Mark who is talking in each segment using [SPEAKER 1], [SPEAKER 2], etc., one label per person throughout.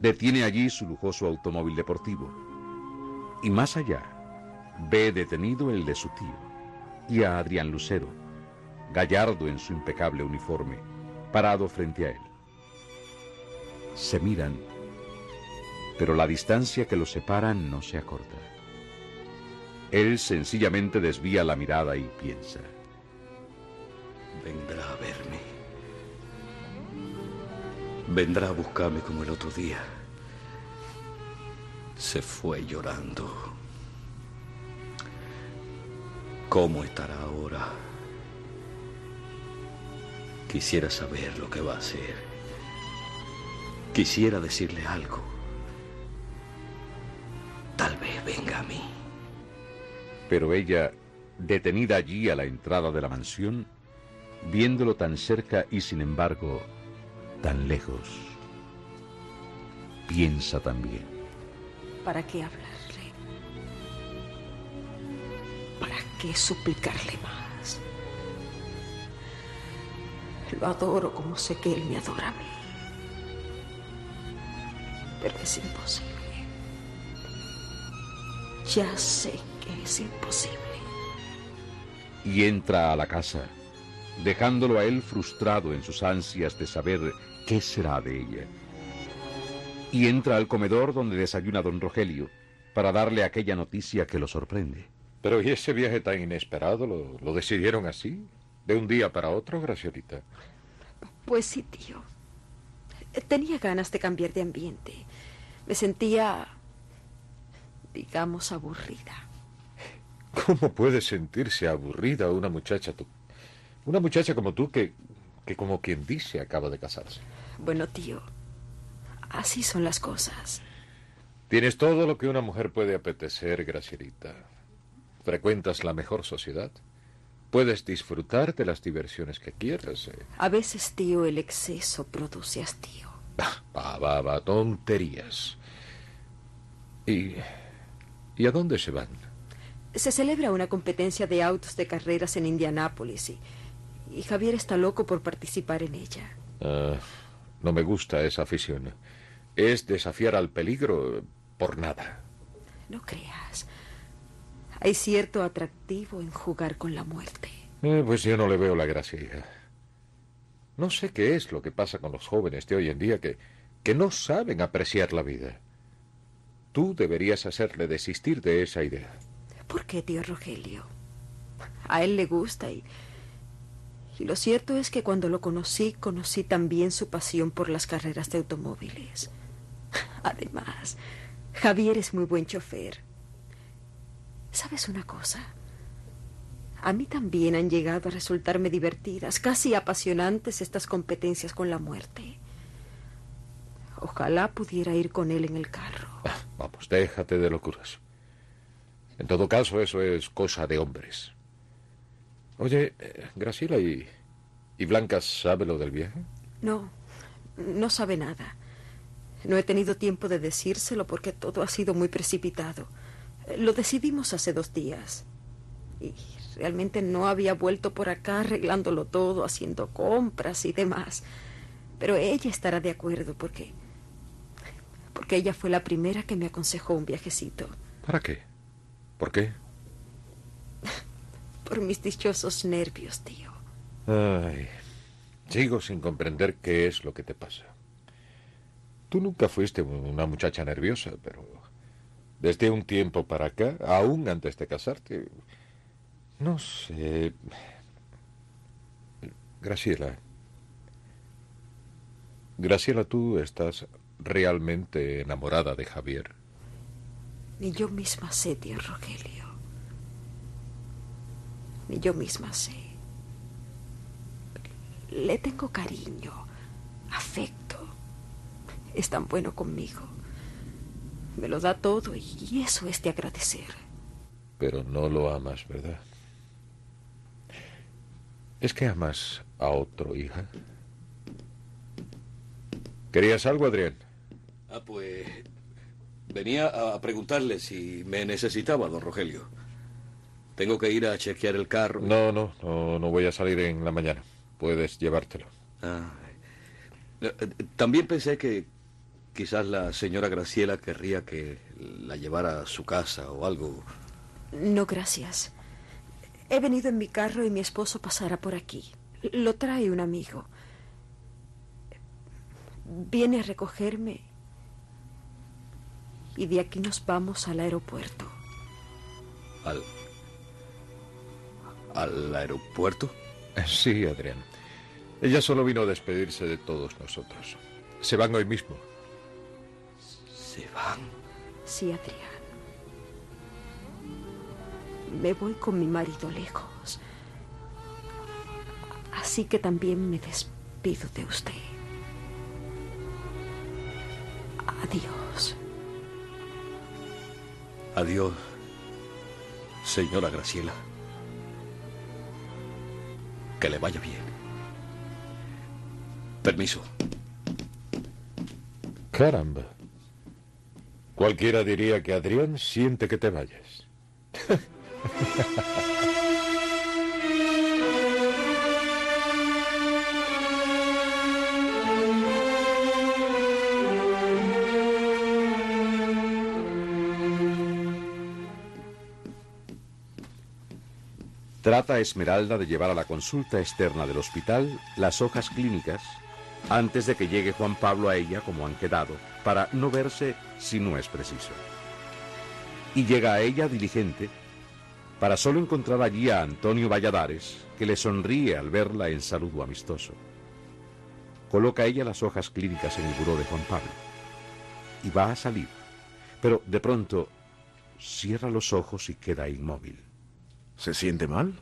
[SPEAKER 1] Detiene allí su lujoso automóvil deportivo. Y más allá, ve detenido el de su tío y a Adrián Lucero, gallardo en su impecable uniforme, parado frente a él. Se miran, pero la distancia que los separa no se acorta. Él sencillamente desvía la mirada y piensa:
[SPEAKER 2] vendrá a verme. Vendrá a buscarme como el otro día. Se fue llorando. ¿Cómo estará ahora? Quisiera saber lo que va a hacer. Quisiera decirle algo. Tal vez venga a mí.
[SPEAKER 1] Pero ella, detenida allí a la entrada de la mansión, viéndolo tan cerca y sin embargo tan lejos, piensa también:
[SPEAKER 3] ¿para qué hablarle? ¿Para qué suplicarle más? Lo adoro como sé que él me adora a mí. Pero es imposible. Ya sé que es imposible.
[SPEAKER 1] Y entra a la casa, dejándolo a él frustrado en sus ansias de saber qué será de ella. Y entra al comedor donde desayuna don Rogelio, para darle aquella noticia que lo sorprende.
[SPEAKER 4] Pero ¿y ese viaje tan inesperado? ¿Lo decidieron así? ¿De un día para otro, Gracielita?
[SPEAKER 3] Pues sí, tío. Tenía ganas de cambiar de ambiente. Me sentía, digamos, aburrida.
[SPEAKER 4] ¿Cómo puede sentirse aburrida una muchacha como tú que como quien dice acaba de casarse?
[SPEAKER 3] Bueno, tío, así son las cosas.
[SPEAKER 4] Tienes todo lo que una mujer puede apetecer, Gracielita. Frecuentas la mejor sociedad. Puedes disfrutar de las diversiones que quieras.
[SPEAKER 3] A veces, tío, el exceso produce hastío.
[SPEAKER 4] Va, tonterías. ¿Y a dónde se van?
[SPEAKER 3] Se celebra una competencia de autos de carreras en Indianápolis y Javier está loco por participar en ella.
[SPEAKER 4] No me gusta esa afición. Es desafiar al peligro por nada.
[SPEAKER 3] No creas. Hay cierto atractivo en jugar con la muerte.
[SPEAKER 4] Pues yo no le veo la gracia, hija. No sé qué es lo que pasa con los jóvenes de hoy en día que no saben apreciar la vida. Tú deberías hacerle desistir de esa idea.
[SPEAKER 3] ¿Por qué, tío Rogelio? A él le gusta y lo cierto es que cuando lo conocí también su pasión por las carreras de automóviles. Además, Javier es muy buen chofer. ¿Sabes una cosa? A mí también han llegado a resultarme divertidas, casi apasionantes estas competencias con la muerte. Ojalá pudiera ir con él en el carro.
[SPEAKER 4] Vamos, déjate de locuras. En todo caso, eso es cosa de hombres. Oye, Graciela, ¿y Blanca sabe lo del viaje?
[SPEAKER 3] No sabe nada. No he tenido tiempo de decírselo porque todo ha sido muy precipitado. Lo decidimos hace 2 días. Y realmente no había vuelto por acá arreglándolo todo, haciendo compras y demás. Pero ella estará de acuerdo porque ella fue la primera que me aconsejó un viajecito.
[SPEAKER 4] ¿Para qué? ¿Por qué?
[SPEAKER 3] Por mis dichosos nervios, tío.
[SPEAKER 4] Ay, sigo sin comprender qué es lo que te pasa. Tú nunca fuiste una muchacha nerviosa, pero desde un tiempo para acá, aún antes de casarte, no sé. Graciela, ¿tú estás realmente enamorada de Javier?
[SPEAKER 3] Ni yo misma sé, tío Rogelio. Ni yo misma sé. Le tengo cariño, afecto. Es tan bueno conmigo. Me lo da todo y eso es de agradecer.
[SPEAKER 4] Pero no lo amas, ¿verdad? ¿Es que amas a otro, hija? ¿Querías algo, Adrián?
[SPEAKER 2] Pues venía a preguntarle si me necesitaba, don Rogelio. Tengo que ir a chequear el carro.
[SPEAKER 4] No voy a salir en la mañana. Puedes llevártelo.
[SPEAKER 2] También pensé que Quizás la señora Graciela querría que la llevara a su casa o algo.
[SPEAKER 3] No, gracias. He venido en mi carro y mi esposo pasará por aquí. Lo trae un amigo. Viene a recogerme y de aquí nos vamos al aeropuerto.
[SPEAKER 2] ¿Al aeropuerto?
[SPEAKER 4] Sí, Adrián. Ella solo vino a despedirse de todos nosotros. Se van hoy mismo.
[SPEAKER 2] ¿Se van?
[SPEAKER 3] Sí, Adrián. Me voy con mi marido lejos. Así que también me despido de usted. Adiós.
[SPEAKER 2] Adiós, señora Graciela. Que le vaya bien. Permiso.
[SPEAKER 4] Caramba. Cualquiera diría que Adrián siente que te vayas.
[SPEAKER 1] Trata Esmeralda de llevar a la consulta externa del hospital las hojas clínicas antes de que llegue Juan Pablo a ella como han quedado, para no verse si no es preciso. Y llega a ella diligente para solo encontrar allí a Antonio Valladares, que le sonríe al verla en saludo amistoso. Coloca ella las hojas clínicas en el buró de Juan Pablo y va a salir, pero de pronto cierra los ojos y queda inmóvil.
[SPEAKER 5] ¿Se siente mal?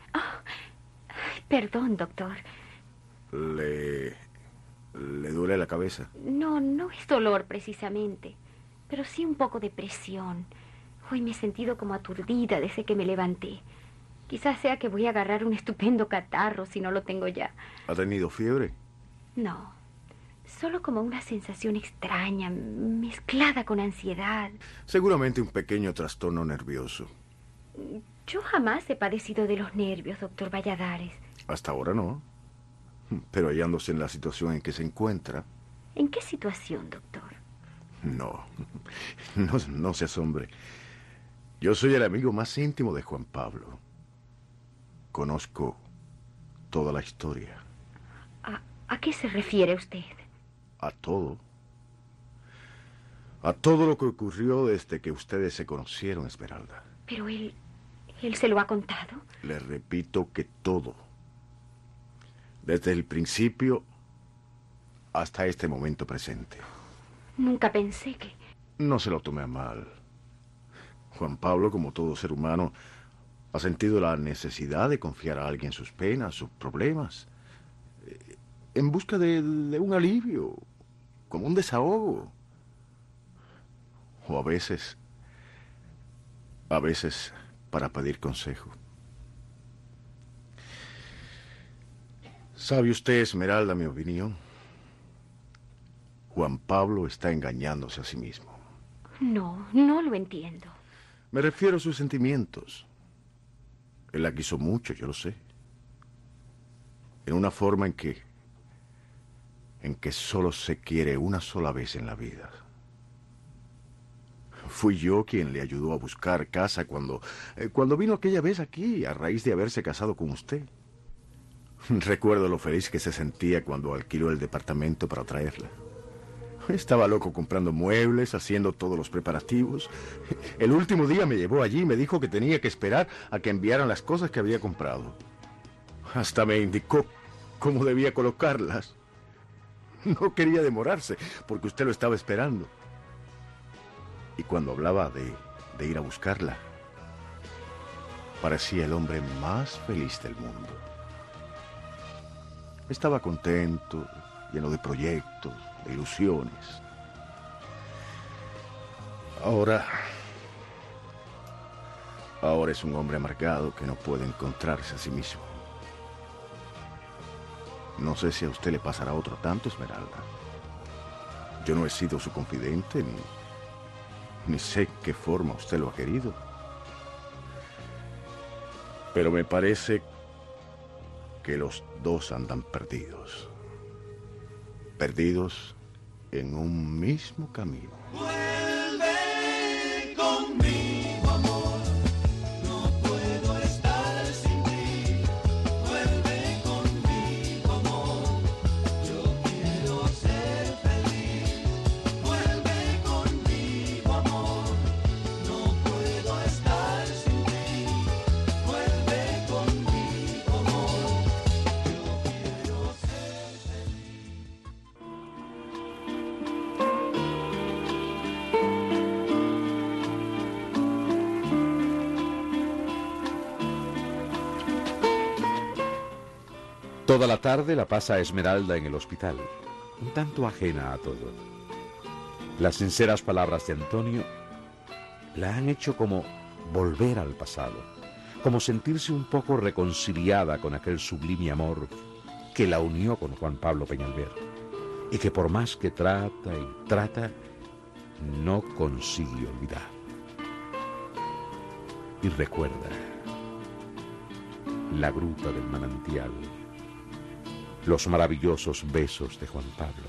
[SPEAKER 6] Perdón, doctor.
[SPEAKER 5] ¿Le duele la cabeza?
[SPEAKER 6] No, no es dolor precisamente, pero sí un poco de presión. Hoy me he sentido como aturdida desde que me levanté. Quizás sea que voy a agarrar un estupendo catarro si no lo tengo ya.
[SPEAKER 5] ¿Ha tenido fiebre?
[SPEAKER 6] No, solo como una sensación extraña, mezclada con ansiedad.
[SPEAKER 5] Seguramente un pequeño trastorno nervioso.
[SPEAKER 6] Yo jamás he padecido de los nervios, doctor Valladares.
[SPEAKER 5] Hasta ahora no. Pero hallándose en la situación en que se encuentra...
[SPEAKER 6] ¿En qué situación, doctor?
[SPEAKER 5] No se asombre. Yo soy el amigo más íntimo de Juan Pablo. Conozco toda la historia.
[SPEAKER 6] ¿A qué se refiere usted?
[SPEAKER 5] A todo. A todo lo que ocurrió desde que ustedes se conocieron, Esmeralda.
[SPEAKER 6] Pero él se lo ha contado.
[SPEAKER 5] Le repito que todo. Desde el principio hasta este momento presente.
[SPEAKER 6] Nunca pensé que...
[SPEAKER 5] No se lo tome a mal. Juan Pablo, como todo ser humano, ha sentido la necesidad de confiar a alguien sus penas, sus problemas, en busca de un alivio, como un desahogo. O a veces para pedir consejo. ¿Sabe usted, Esmeralda, mi opinión? Juan Pablo está engañándose a sí mismo.
[SPEAKER 6] No lo entiendo.
[SPEAKER 5] Me refiero a sus sentimientos. Él la quiso mucho, yo lo sé. En una forma en que solo se quiere una sola vez en la vida. Fui yo quien le ayudó a buscar casa cuando vino aquella vez aquí, a raíz de haberse casado con usted. Recuerdo lo feliz que se sentía cuando alquiló el departamento para traerla. Estaba loco comprando muebles, haciendo todos los preparativos. El último día me llevó allí y me dijo que tenía que esperar a que enviaran las cosas que había comprado. Hasta me indicó cómo debía colocarlas. No quería demorarse, porque usted lo estaba esperando. Y cuando hablaba de ir a buscarla, parecía el hombre más feliz del mundo. Estaba contento, lleno de proyectos, de ilusiones. Ahora es un hombre amargado que no puede encontrarse a sí mismo. No sé si a usted le pasará otro tanto, Esmeralda. Yo no he sido su confidente, ni sé qué forma usted lo ha querido. Pero me parece que los dos andan perdidos. Perdidos en un mismo camino.
[SPEAKER 7] Vuelve conmigo, amor, no puedo estar sin ti. Vuelve conmigo, amor, yo quiero ser feliz. Vuelve conmigo, amor, no puedo estar sin ti. Vuelve conmigo, amor, yo quiero ser feliz.
[SPEAKER 1] Toda la tarde la pasa Esmeralda en el hospital, un tanto ajena a todo. Las sinceras palabras de Antonio la han hecho como volver al pasado, como sentirse un poco reconciliada con aquel sublime amor que la unió con Juan Pablo Peñalver, y que por más que trata y trata, no consigue olvidar. Y recuerda la gruta del manantial, los maravillosos besos de Juan Pablo.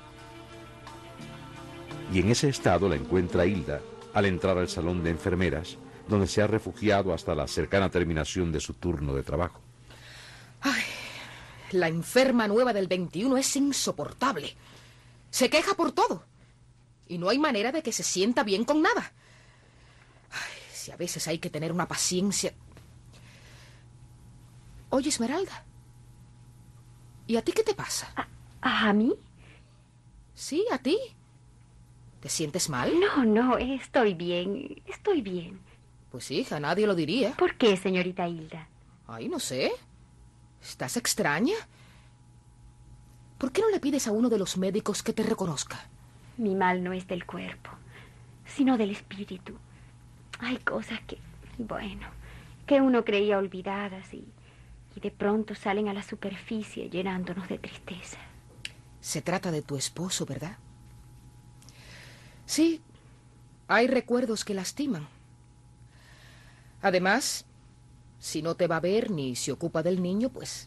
[SPEAKER 1] Y en ese estado la encuentra Hilda al entrar al salón de enfermeras, donde se ha refugiado hasta la cercana terminación de su turno de trabajo.
[SPEAKER 8] Ay, la enferma nueva del 21 es insoportable. Se queja por todo. Y no hay manera de que se sienta bien con nada. Ay, si a veces hay que tener una paciencia. Oye, Esmeralda, ¿y a ti qué te pasa?
[SPEAKER 6] ¿A mí?
[SPEAKER 8] Sí, a ti. ¿Te sientes mal?
[SPEAKER 6] No, estoy bien, estoy bien.
[SPEAKER 8] Pues hija, nadie lo diría.
[SPEAKER 6] ¿Por qué, señorita Hilda?
[SPEAKER 8] Ay, no sé. ¿Estás extraña? ¿Por qué no le pides a uno de los médicos que te reconozca?
[SPEAKER 6] Mi mal no es del cuerpo, sino del espíritu. Hay cosas que uno creía olvidadas y de pronto salen a la superficie llenándonos de tristeza.
[SPEAKER 8] Se trata de tu esposo, ¿verdad? Sí, hay recuerdos que lastiman. Además, si no te va a ver ni se ocupa del niño, pues...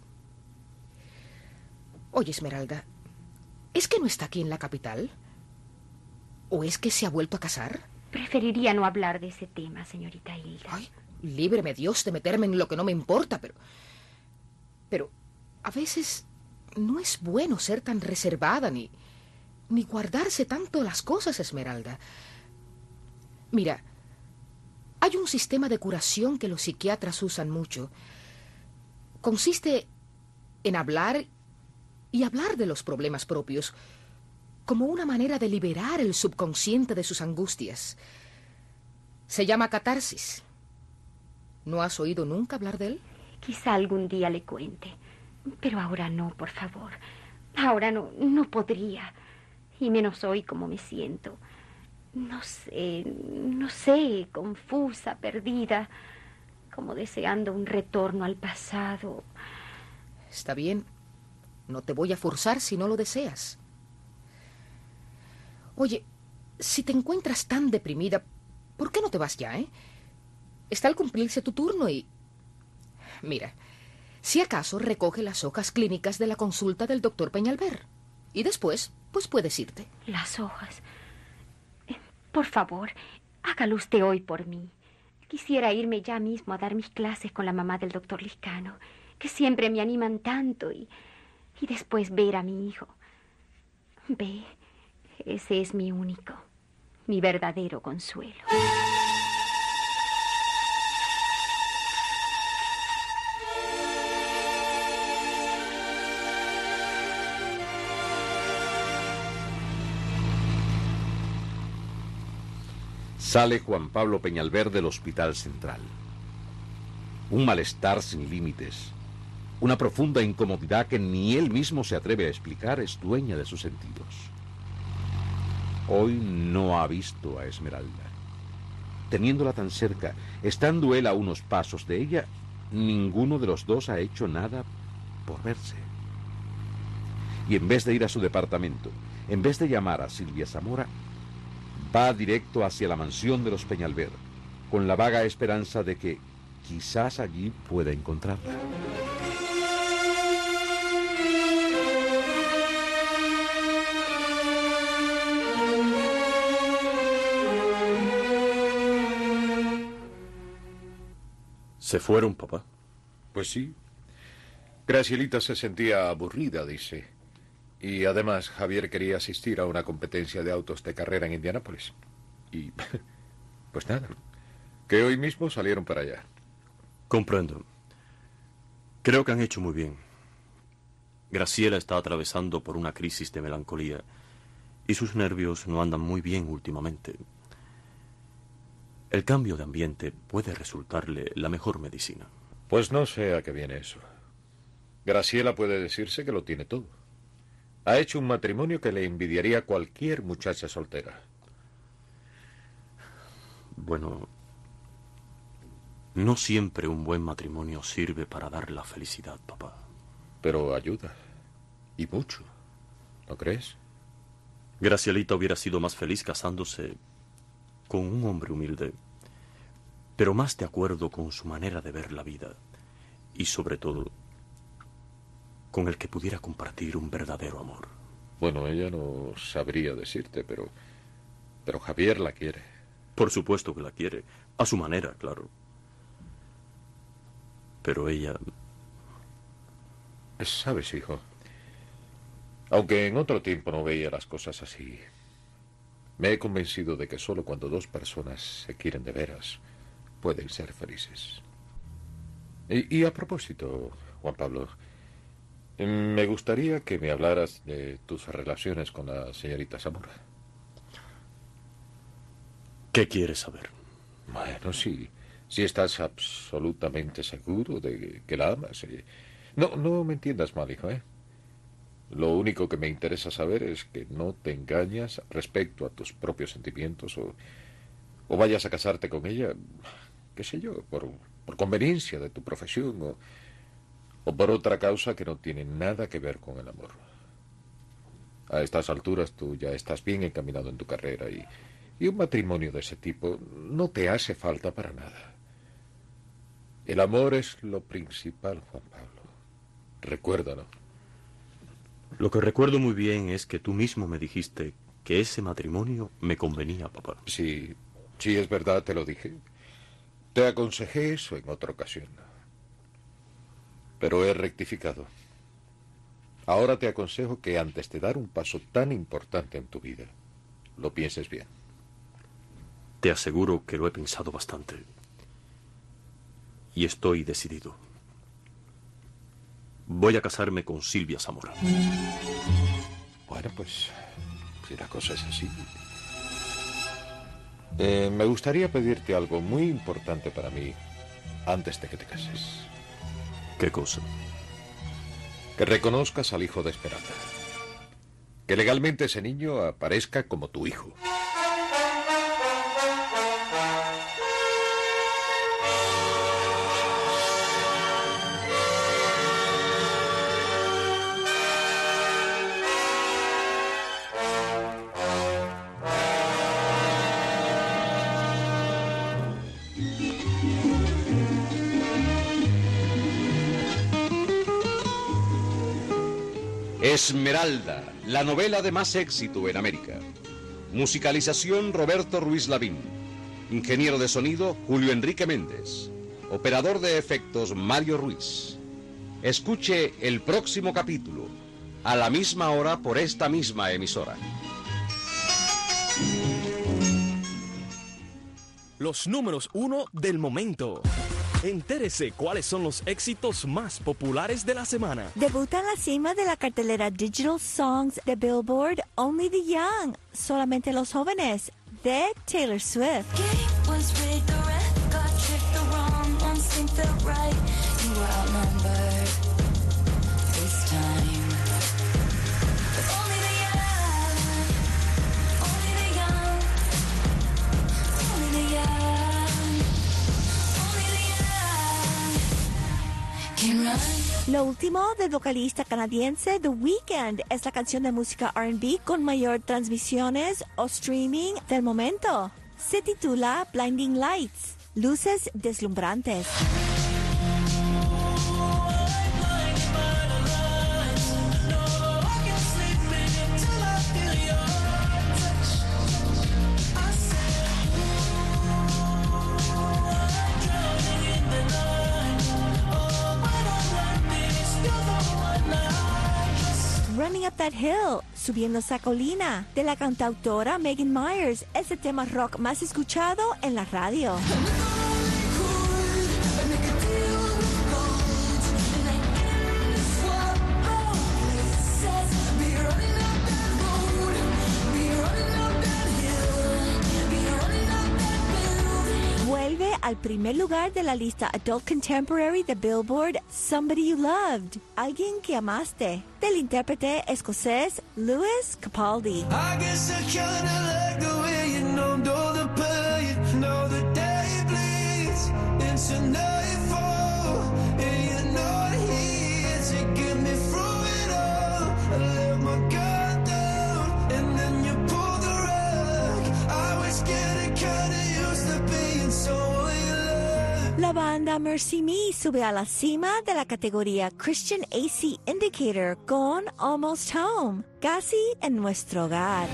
[SPEAKER 8] Oye, Esmeralda, ¿es que no está aquí en la capital? ¿O es que se ha vuelto a casar?
[SPEAKER 6] Preferiría no hablar de ese tema, señorita Hilda.
[SPEAKER 8] Ay, líbreme Dios de meterme en lo que no me importa, pero a veces no es bueno ser tan reservada ni guardarse tanto las cosas, Esmeralda. Mira, hay un sistema de curación que los psiquiatras usan mucho. Consiste en hablar y hablar de los problemas propios como una manera de liberar el subconsciente de sus angustias. Se llama catarsis. ¿No has oído nunca hablar de él?
[SPEAKER 6] Quizá algún día le cuente, pero ahora no, por favor. Ahora no podría, y menos hoy como me siento. No sé, confusa, perdida, como deseando un retorno al pasado.
[SPEAKER 8] Está bien, no te voy a forzar si no lo deseas. Oye, si te encuentras tan deprimida, ¿por qué no te vas ya, Está al cumplirse tu turno y... Mira, si acaso recoge las hojas clínicas de la consulta del doctor Peñalver. Y después, pues puedes irte.
[SPEAKER 6] Las hojas. Por favor, hágalo usted hoy por mí. Quisiera irme ya mismo a dar mis clases con la mamá del doctor Liscano, que siempre me animan tanto, y después ver a mi hijo. Ve, ese es mi único, mi verdadero consuelo.
[SPEAKER 1] Sale Juan Pablo Peñalver del Hospital Central. Un malestar sin límites, una profunda incomodidad que ni él mismo se atreve a explicar, es dueña de sus sentidos. Hoy no ha visto a Esmeralda. Teniéndola tan cerca, estando él a unos pasos de ella, ninguno de los dos ha hecho nada por verse. Y en vez de ir a su departamento, en vez de llamar a Silvia Zamora, va directo hacia la mansión de los Peñalver, con la vaga esperanza de que quizás allí pueda encontrarla.
[SPEAKER 2] ¿Se fueron, papá?
[SPEAKER 4] Pues sí. Gracielita se sentía aburrida, dice. Y además Javier quería asistir a una competencia de autos de carrera en Indianápolis. Y pues nada, que hoy mismo salieron para allá.
[SPEAKER 2] Comprendo. Creo que han hecho muy bien. Graciela está atravesando por una crisis de melancolía y sus nervios no andan muy bien últimamente. El cambio de ambiente puede resultarle la mejor medicina.
[SPEAKER 4] Pues no sé a qué viene eso. Graciela puede decirse que lo tiene todo. Ha hecho un matrimonio que le envidiaría a cualquier muchacha soltera.
[SPEAKER 2] Bueno, no siempre un buen matrimonio sirve para dar la felicidad, papá.
[SPEAKER 4] Pero ayuda. Y mucho. ¿No crees?
[SPEAKER 2] Gracielita hubiera sido más feliz casándose con un hombre humilde, pero más de acuerdo con su manera de ver la vida y, sobre todo, con el que pudiera compartir un verdadero amor.
[SPEAKER 4] Bueno, ella no sabría decirte, pero Javier la quiere.
[SPEAKER 2] Por supuesto que la quiere, a su manera, claro. Pero ella...
[SPEAKER 4] ¿Sabes, hijo? Aunque en otro tiempo no veía las cosas así, me he convencido de que solo cuando dos personas se quieren de veras pueden ser felices. Y a propósito, Juan Pablo, me gustaría que me hablaras de tus relaciones con la señorita Zamora.
[SPEAKER 2] ¿Qué quieres saber?
[SPEAKER 4] Bueno, si estás absolutamente seguro de que la amas. No me entiendas mal, hijo, ¿eh? Lo único que me interesa saber es que no te engañas respecto a tus propios sentimientos o vayas a casarte con ella, qué sé yo, por conveniencia de tu profesión o por otra causa que no tiene nada que ver con el amor. A estas alturas tú ya estás bien encaminado en tu carrera y un matrimonio de ese tipo no te hace falta para nada. El amor es lo principal, Juan Pablo. Recuérdalo.
[SPEAKER 2] Lo que recuerdo muy bien es que tú mismo me dijiste que ese matrimonio me convenía, papá.
[SPEAKER 4] Sí, es verdad, te lo dije. Te aconsejé eso en otra ocasión. Pero he rectificado. Ahora te aconsejo que antes de dar un paso tan importante en tu vida, lo pienses bien.
[SPEAKER 2] Te aseguro que lo he pensado bastante. Y estoy decidido. Voy a casarme con Silvia Zamora.
[SPEAKER 4] Bueno, pues, si la cosa es así. Me gustaría pedirte algo muy importante para mí antes de que te cases.
[SPEAKER 2] ¿Qué cosa?
[SPEAKER 4] Que reconozcas al hijo de Esperanza. Que legalmente ese niño aparezca como tu hijo.
[SPEAKER 1] Esmeralda, la novela de más éxito en América. Musicalización Roberto Ruiz Lavín. Ingeniero de sonido Julio Enrique Méndez. Operador de efectos Mario Ruiz. Escuche el próximo capítulo a la misma hora por esta misma emisora.
[SPEAKER 9] Los números 1 del momento. Entérese cuáles son los éxitos más populares de la semana.
[SPEAKER 10] Debuta en la cima de la cartelera Digital Songs de Billboard Only the Young, solamente los jóvenes, de Taylor Swift. Lo último del vocalista canadiense The Weeknd es la canción de música R&B con mayor transmisiones o streaming del momento. Se titula Blinding Lights, luces deslumbrantes.
[SPEAKER 7] I said, ooh, I'm drowning in the night.
[SPEAKER 10] That Hill, Subiendo esa colina, de la cantautora Megan Myers, es el tema rock más escuchado en la radio. Vuelve al primer lugar de la lista Adult Contemporary de Billboard, Somebody You Loved, Alguien que amaste, del intérprete escocés Lewis Capaldi.
[SPEAKER 7] I guess I kinda like the way you numbed all the pain. Now the day bleeds into nightfall, and you're not here to get me through it all. I let my guard down, and then you pulled the rug. I was getting kinda used to being someone you loved.
[SPEAKER 10] La banda Mercy Me sube a la cima de la categoría Christian AC Indicator con Almost Home, Casi en nuestro hogar.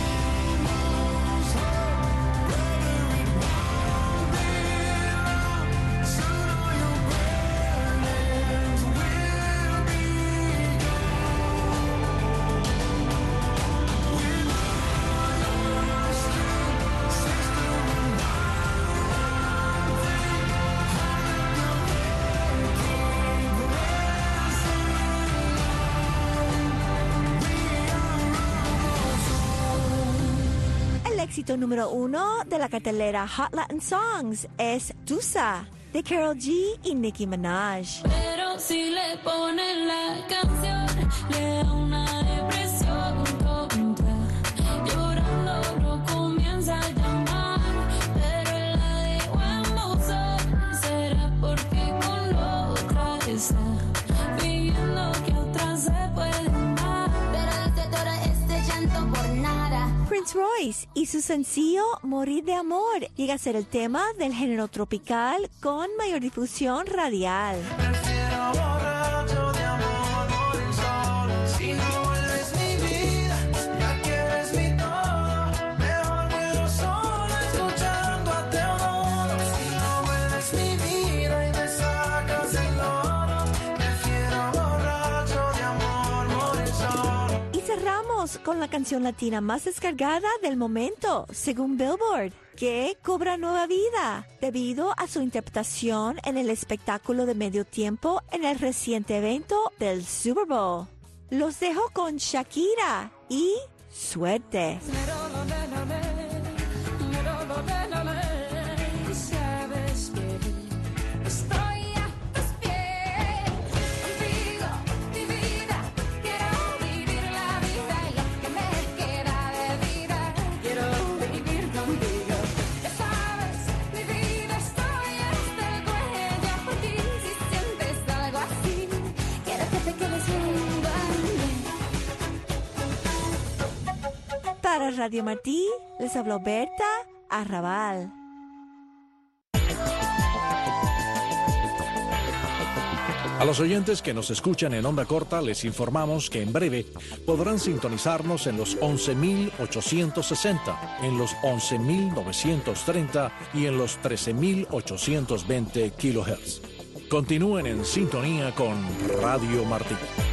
[SPEAKER 10] Éxito número 1 de la cartelera Hot Latin Songs es Tusa, de Karol G y Nicki Minaj.
[SPEAKER 11] Pero si le ponen la canción, le da una depresión tonta. Llorando no comienza a llamar, pero él la dejó en buzón. ¿Será porque con la otra está pidiendo que otra se pueden dar? Pero desde todo este llanto por nada.
[SPEAKER 10] Prince Royce y su sencillo Morir de Amor llega a ser el tema del género tropical con mayor difusión radial.
[SPEAKER 7] Prefiero borracho de amor, morir solo. Si no vuelves mi vida, ya que eres mi todo. Mejor muero solo escuchando a Teodoro. Si no vuelves mi vida y me sacas el oro. Prefiero borracho de amor, morir solo.
[SPEAKER 10] Y cerramos con la canción latina más descargada del momento, según Billboard, que cobra nueva vida debido a su interpretación en el espectáculo de medio tiempo en el reciente evento del Super Bowl. Los dejo con Shakira y Suerte.
[SPEAKER 11] Sabes que estoy a tus pies. Contigo, mi vida, quiero vivir la vida y lo que me queda de vida. Quiero vivir contigo. Ya sabes, mi vida, estoy hasta el cuello por ti. Si sientes algo así, quiero que te quedes junto a mí.
[SPEAKER 10] Para Radio Martí, les habló Berta Arrabal.
[SPEAKER 12] A los oyentes que nos escuchan en onda corta les informamos que en breve podrán sintonizarnos en los 11.860, en los 11.930 y en los 13.820 kHz. Continúen en sintonía con Radio Martí.